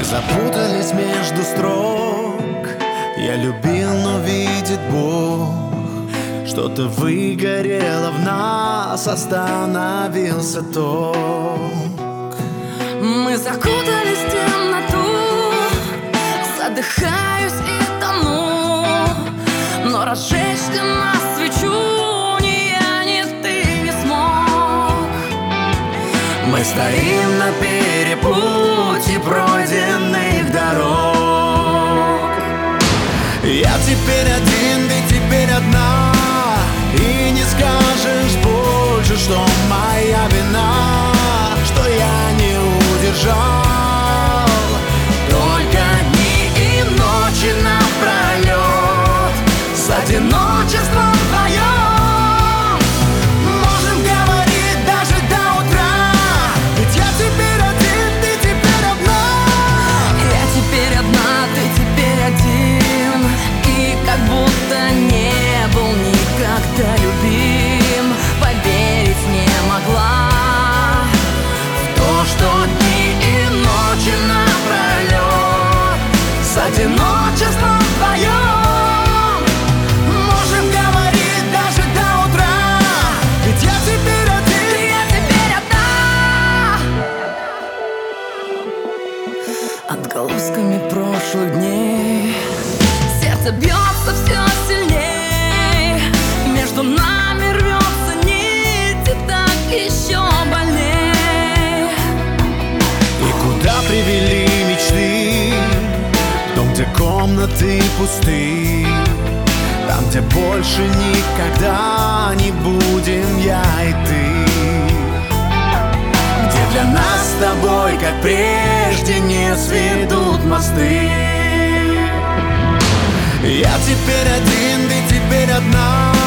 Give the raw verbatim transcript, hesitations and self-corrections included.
запутались между строк. Я любил, но видит Бог, что-то выгорело в нас, остановился ток. Мы закутались в темноту, задыхаюсь и тону, но разжечь для нас свечу ни я, ни ты не смог. Мы стоим на перепутье пройденных дорог. Я теперь один, ты теперь одна, и не скажешь больше, что моя вина, что я не удержал. Только дни и ночи напролет с одиночеством вдвоем можем говорить даже до утра. Ведь я теперь один, ты теперь одна. Я теперь одна, ты теперь один, и как будто не был никогда любим. Поверить не могла в то, что дни и ночи напролет с одиночеством вдвоем можем говорить даже до утра. Ведь я теперь один, я теперь одна. Отголосками прошлых дней сердце бьется все сильней, между нами рвется нить, и так еще больней. И куда привели мечты? В дом, где комнаты пусты, там, где больше никогда не будем я и ты, где для нас с тобой, как прежде, не сведут мосты. Я теперь один, ты теперь одна,